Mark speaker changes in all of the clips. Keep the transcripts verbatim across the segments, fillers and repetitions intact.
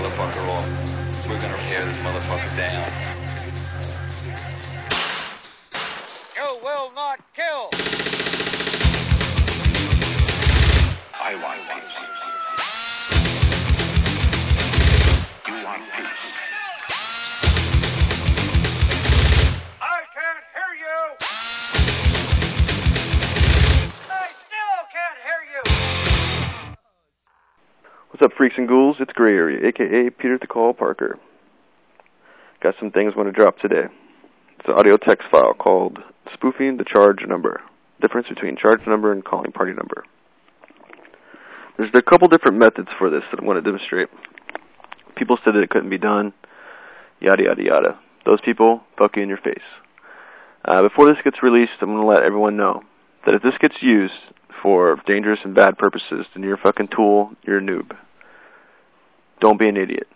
Speaker 1: motherfucker off. We're gonna tear this motherfucker down. You will not kill. I want peace. You want peace. I can't hear you. I still can't hear you.
Speaker 2: What's up, freaks and ghouls? It's Gray Area, a k a. Peter the Call Parker. Got some things I want to drop today. It's an audio text file called Spoofing the Charge Number. Difference between charge number and calling party number. There's a couple different methods for this that I want to demonstrate. People said that it couldn't be done, yada, yada, yada. Those people, fuck you in your face. Uh, before this gets released, I'm going to let everyone know that if this gets used for dangerous and bad purposes, then you're a fucking tool, you're a noob. Don't be an idiot.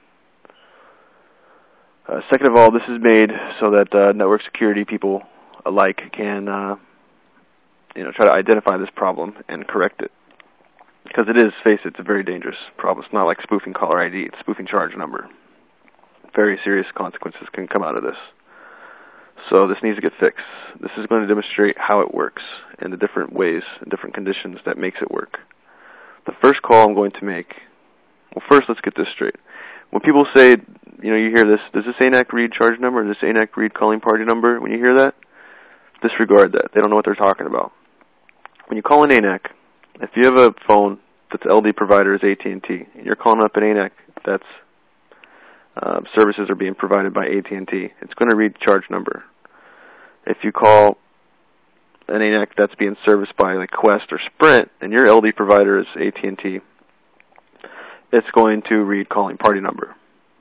Speaker 2: Uh, second of all, this is made so that uh, network security people alike can, uh, you know, try to identify this problem and correct it. Because it is, face it, it's a very dangerous problem. It's not like spoofing caller I D, it's spoofing charge number. Very serious consequences can come out of this. So this needs to get fixed. This is going to demonstrate how it works and the different ways and different conditions that makes it work. The first call I'm going to make, well, first let's get this straight. When people say, you know, you hear this, does this A N A C read charge number? Does this A N A C read calling party number? When you hear that, disregard that. They don't know what they're talking about. When you call an A N A C, if you have a phone that's L D provider is A T and T, and you're calling up an A N A C that's uh, services are being provided by A T and T, it's going to read charge number. If you call an A N A C that's being serviced by like Quest or Sprint, and your L D provider is A T and T, it's going to read calling party number.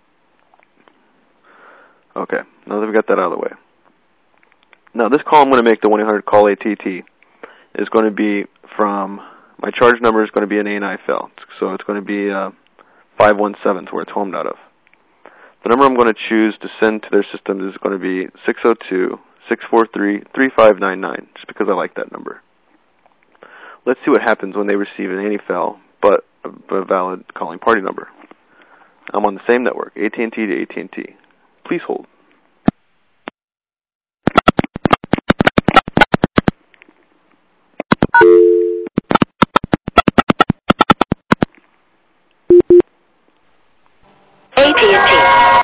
Speaker 2: Okay, now that we got that out of the way. Now this call I'm going to make, the one eight hundred call A T T, is going to be from, my charge number is going to be an A N I file. So it's going to be uh, five one seven, where it's homed out of. The number I'm going to choose to send to their systems is going to be six oh two, six four three, three five nine nine, just because I like that number. Let's see what happens when they receive an A N I file, but a, a valid calling party number. I'm on the same network, A T and T to A T and T. Please hold.
Speaker 3: A T and T.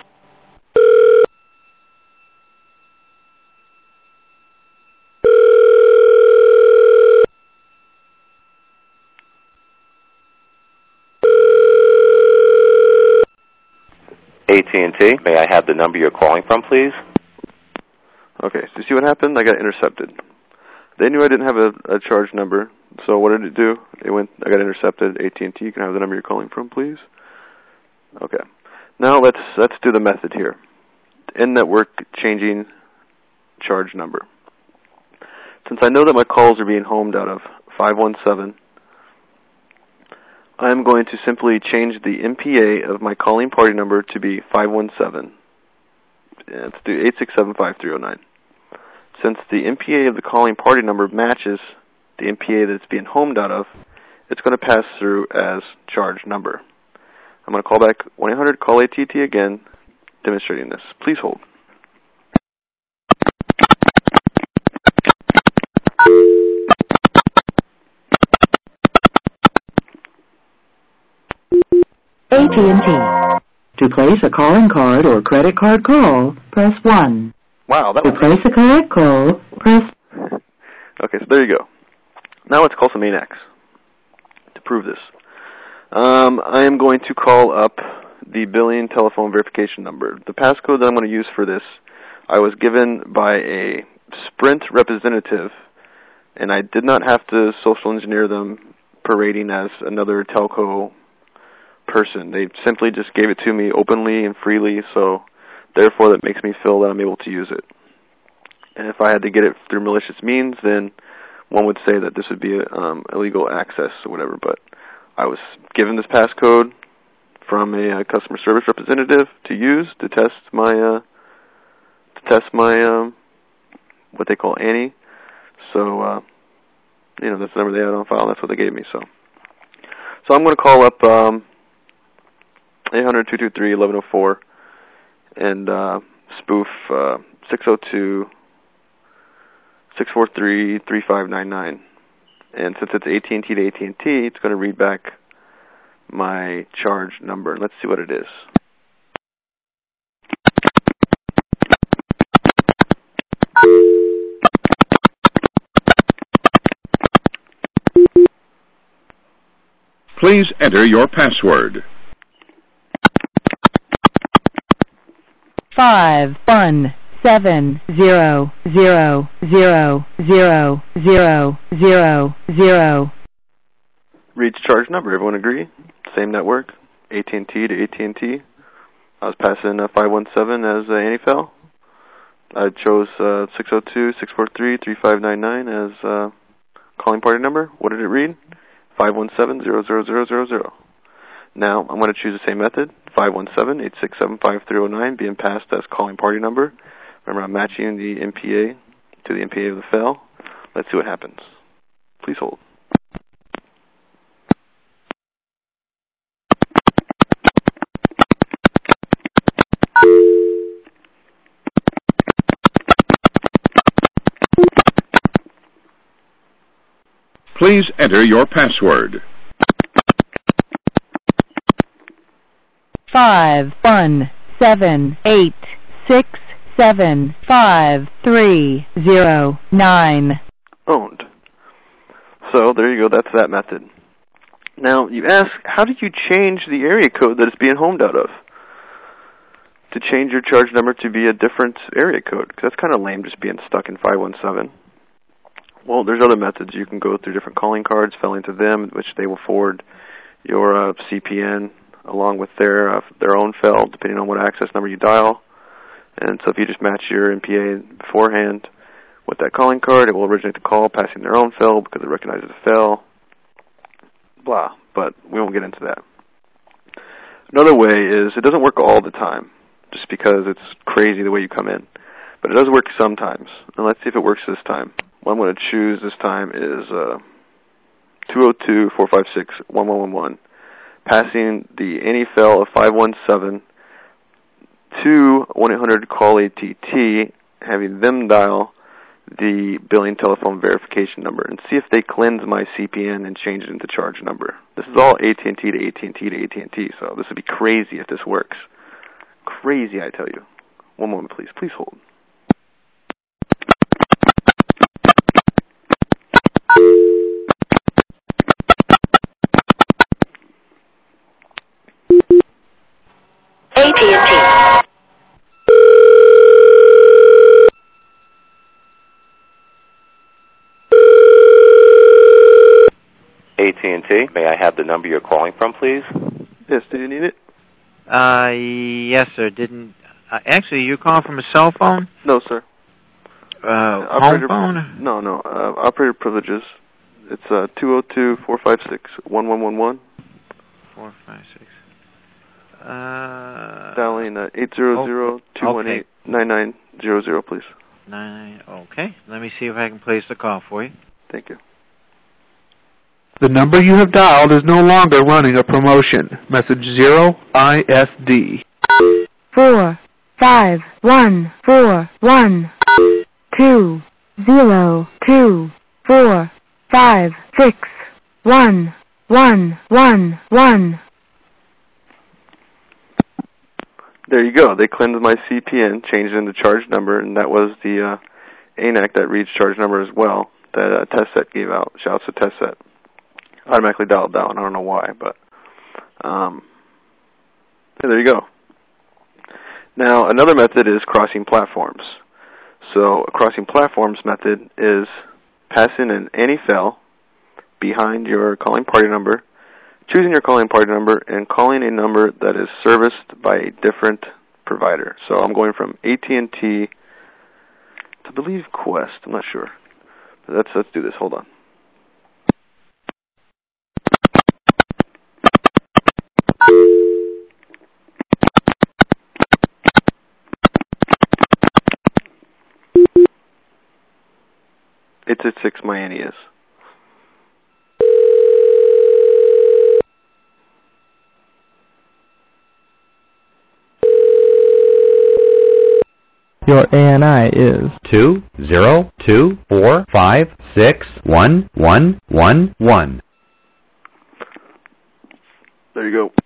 Speaker 4: A T and T, may I have the number you're calling from, please?
Speaker 2: Okay, so you see what happened? I got intercepted. They knew I didn't have a, a charge number, so what did it do? It went, I got intercepted. A T and T, you can have the number you're calling from, please. Okay. Now let's let's do the method here. In-network changing charge number. Since I know that my calls are being homed out of five one seven, I'm going to simply change the M P A of my calling party number to be five one seven. Yeah, let's do eight six seven five three oh nine. Since the M P A of the calling party number matches the M P A that it's being homed out of, it's going to pass through as charge number. I'm going to call back one eight hundred call A T T again, demonstrating this. Please hold.
Speaker 5: A T and T. To place a calling card or credit card call, press one.
Speaker 2: Wow, that
Speaker 5: To
Speaker 2: was...
Speaker 5: place a collect call, press...
Speaker 2: Okay, so there you go. Now let's call some A N A Cs to prove this. Um, I am going to call up the billing telephone verification number. The passcode that I'm going to use for this, I was given by a Sprint representative, and I did not have to social engineer them parading as another telco person. They simply just gave it to me openly and freely, so therefore that makes me feel that I'm able to use it. And if I had to get it through malicious means, then one would say that this would be um, illegal access or whatever, but I was given this passcode from a, a customer service representative to use to test my uh, to test my um, what they call A N I. So uh, you know, that's the number they had on file. That's what they gave me. So so I'm going to call up um, eight hundred, two two three, eleven oh four, and uh, spoof uh, six oh two, six four three, three five nine nine. And since it's A T and T to A T and T, it's going to read back my charge number. Let's see what it is.
Speaker 3: Please enter your password.
Speaker 5: Five one seven zero zero zero zero zero zero zero.
Speaker 2: Reads charge number. Everyone agree? Same network. A T and T to A T and T. I was passing uh, five one seven as uh, N F L. I chose uh, six oh two, six four three, three five nine nine as uh, calling party number. What did it read? five one seven zero zero zero zero zero. Now, I'm going to choose the same method, five one seven, eight six seven, five three oh nine, being passed as calling party number. Remember, I'm matching the M P A to the M P A of the F E L. Let's see what happens. Please hold.
Speaker 3: Please enter your password.
Speaker 5: Five one seven eight six seven five three zero nine.
Speaker 2: Owned. So there you go. That's that method. Now you ask, how did you change the area code that it's being homed out of? To change your charge number to be a different area code, because that's kind of lame, just being stuck in five one seven. Well, there's other methods. You can go through different calling cards, fill into them, which they will forward your uh, C P N along with their uh, their own F E L, depending on what access number you dial. And so if you just match your M P A beforehand with that calling card, it will originate the call, passing their own F E L because it recognizes the F E L. Blah. But we won't get into that. Another way is it doesn't work all the time, just because it's crazy the way you come in. But it does work sometimes. And let's see if it works this time. What I'm going to choose this time is uh, two oh two, four five six, one one one one, passing the N F L of five one seven to one eight hundred call A T T, having them dial the billing telephone verification number and see if they cleanse my C P N and change it into charge number. This is all A T and T to A T and T to A T and T, so this would be crazy if this works. Crazy, I tell you. One moment, please. Please hold.
Speaker 6: A T and T.
Speaker 4: A T and T, may I have the number you're calling from, please?
Speaker 2: Yes, do you need it?
Speaker 7: Uh, yes, sir. Didn't uh, actually you calling from a cell phone?
Speaker 2: No, sir.
Speaker 7: Uh,
Speaker 2: operator,
Speaker 7: home phone?
Speaker 2: No, no. Uh, operator privileges. It's uh two oh two, four five six, one one one one.
Speaker 7: Four five six. Uh.
Speaker 2: Dialing uh, eight zero zero, two one eight, nine nine zero zero, please.
Speaker 7: Nine. Okay. Let me see if I can place the call for you.
Speaker 2: Thank you.
Speaker 8: The number you have dialed is no longer running a promotion. Message zero I S D.
Speaker 5: Four five one four one two zero two four five six one one one one.
Speaker 2: There you go. They cleansed my C P N, changed it into charge number, and that was the uh, A N A C that reads charge number as well that uh, TestSet gave out. Shouts to TestSet. Automatically dialed down. I don't know why, but um, yeah, there you go. Now, another method is crossing platforms. So a crossing platforms method is passing an N F L behind your calling party number, choosing your calling party number, and calling a number that is serviced by a different provider. So I'm going from A T and T to, I believe, Quest. I'm not sure. But let's, let's do this. Hold on. eight six six my N E S.
Speaker 9: Your A N I is
Speaker 10: two zero two four five six one one one one.
Speaker 2: There you go.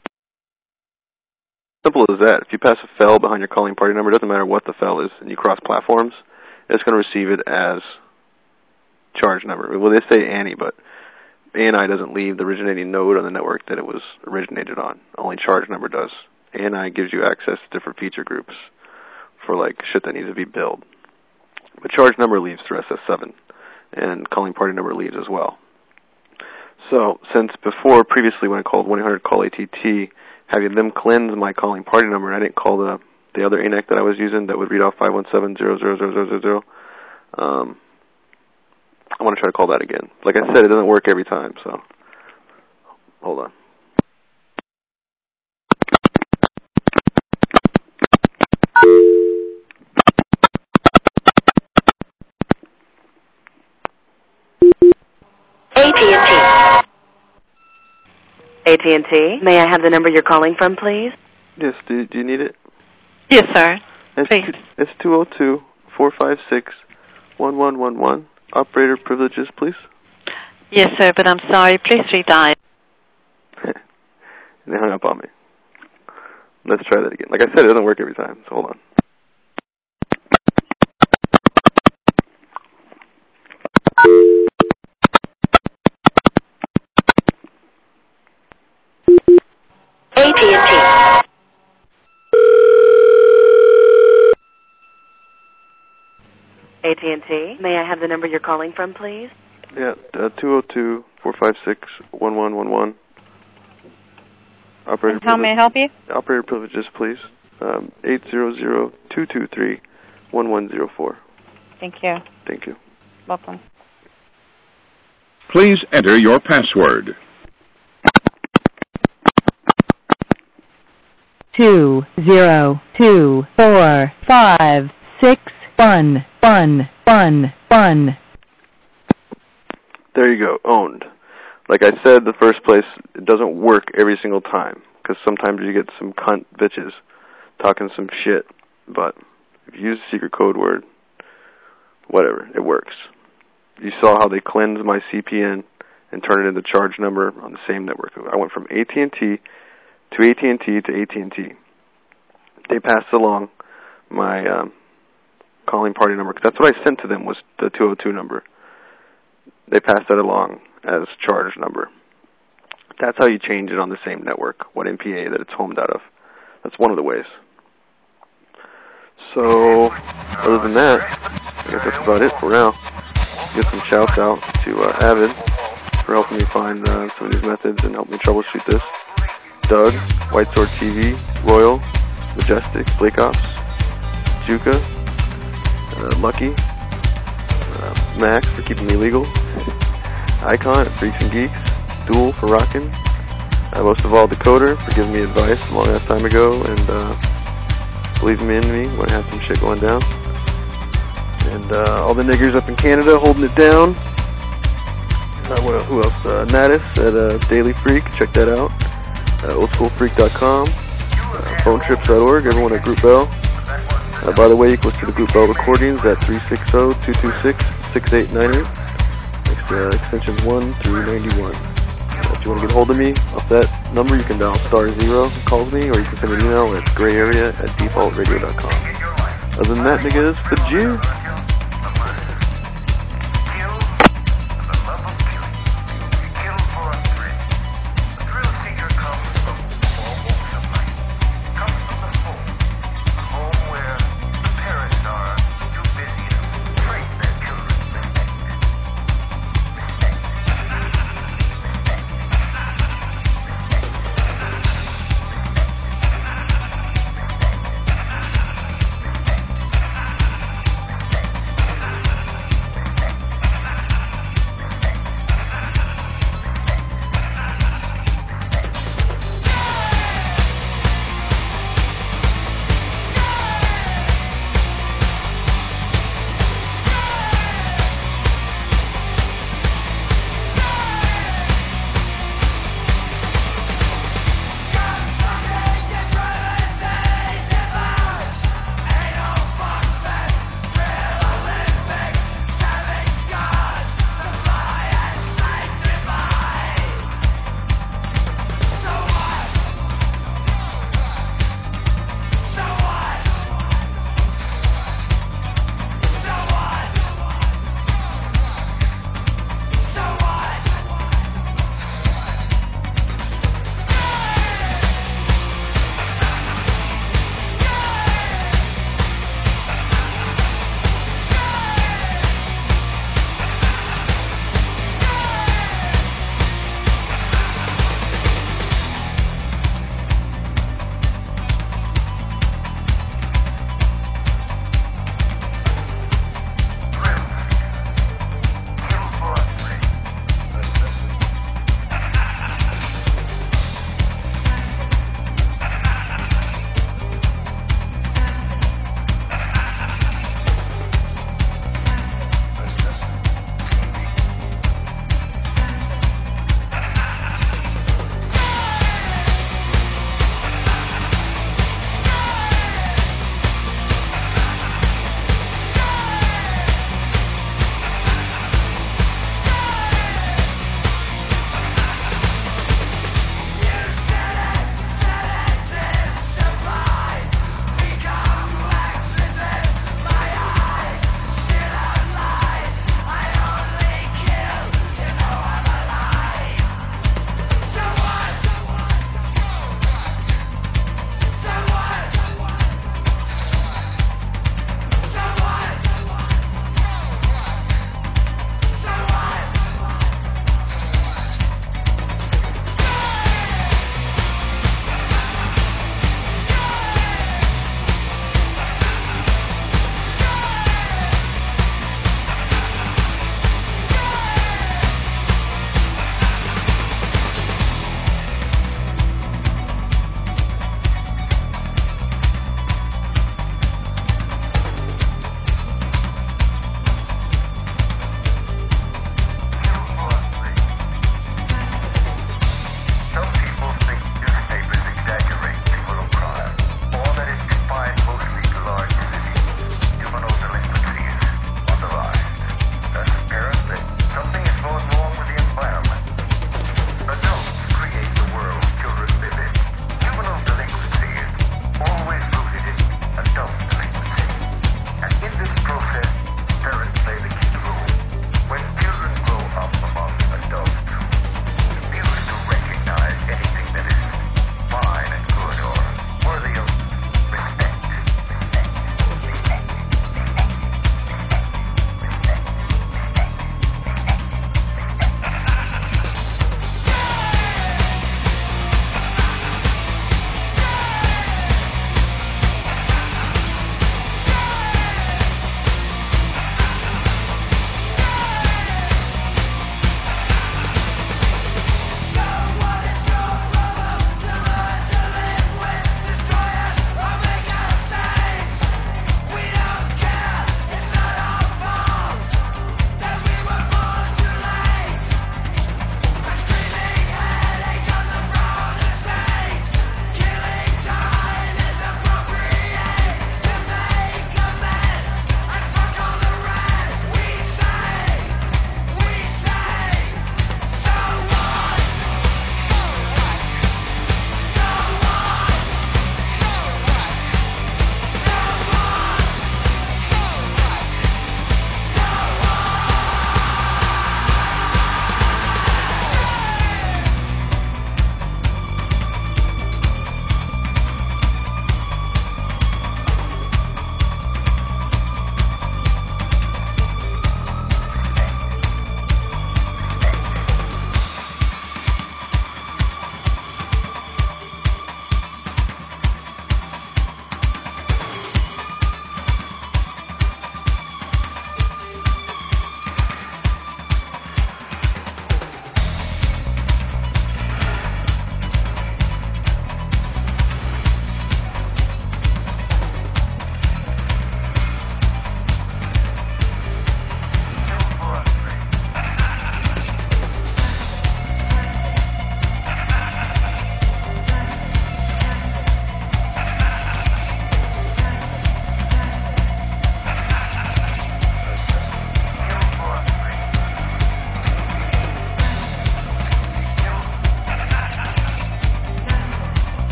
Speaker 2: Simple as that. If you pass a fel behind your calling party number, it doesn't matter what the fel is, and you cross platforms, it's going to receive it as charge number. Well, they say A N I, but A N I doesn't leave the originating node on the network that it was originated on. Only charge number does. A N I gives you access to different feature groups for like shit that needs to be billed. But charge number leaves through S S seven, and calling party number leaves as well. So, since before, previously when I called one eight hundred call A T T, having them cleanse my calling party number, and I didn't call the the other A N I C that I was using that would read off five one seven zero zero zero zero zero, um, I want to try to call that again. Like I said, it doesn't work every time, so hold on.
Speaker 6: A T and T. A T and T, may I have the number you're calling from, please?
Speaker 2: Yes, do, do you need it?
Speaker 6: Yes, sir.
Speaker 2: It's
Speaker 6: Please.
Speaker 2: Two, it's two zero two four five six one one one one. Operator privileges, please.
Speaker 6: Yes, sir, but I'm sorry. Please redial.
Speaker 2: And they hung up on me. Let's try that again. Like I said, it doesn't work every time, so hold on.
Speaker 6: A T and T. A T and T, may I have the number you're calling from, please?
Speaker 2: Yeah, uh, two zero two four five six one one one one. Operator
Speaker 11: How may I help you?
Speaker 2: Operator privileges, please. Um, eight zero zero two two three one one zero four.
Speaker 11: Thank you.
Speaker 2: Thank you.
Speaker 11: Welcome.
Speaker 3: Please enter your password.
Speaker 5: Two zero two four five six one one one one.
Speaker 2: There you go. Owned. Like I said, the first place, it doesn't work every single time, because sometimes you get some cunt bitches talking some shit, but if you use a secret code word, whatever, it works. You saw how they cleansed my C P N and turned it into charge number on the same network. I went from A T and T to A T and T to A T and T. They passed along my um, calling party number, because that's what I sent to them was the two oh two number. They passed that along as charge number. That's how you change it on the same network, what M P A that it's homed out of. That's one of the ways. So, other than that, I guess that's about it for now. Give some shouts out to uh, Avid for helping me find uh, some of these methods and help me troubleshoot this. Doug, White Sword T V, Royal, Majestic, Blake Ops, Juka, uh, Lucky, uh, Max for keeping me legal, Icon at Freaks and Geeks, Duel for rocking, uh, most of all Decoder for giving me advice a long ass time ago and uh, believing in me when I had some shit going down, and uh, all the niggers up in Canada holding it down. Uh, what, who else? Uh, Natus at uh, Daily Freak, check that out. Uh, old school freak dot com, uh, phone trips dot org, everyone at Group Bell. Uh, by the way, you can listen to the Group Bell recordings at three six zero two two six six eight nine eight, Next, uh, extensions one through ninety-one. Uh, if you want to get hold of me off that number, you can dial star zero, calls me, or you can send an email at grayarea at default radio dot com. Other than that, niggas, for you.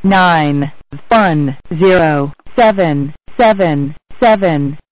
Speaker 5: nine one zero seven seven seven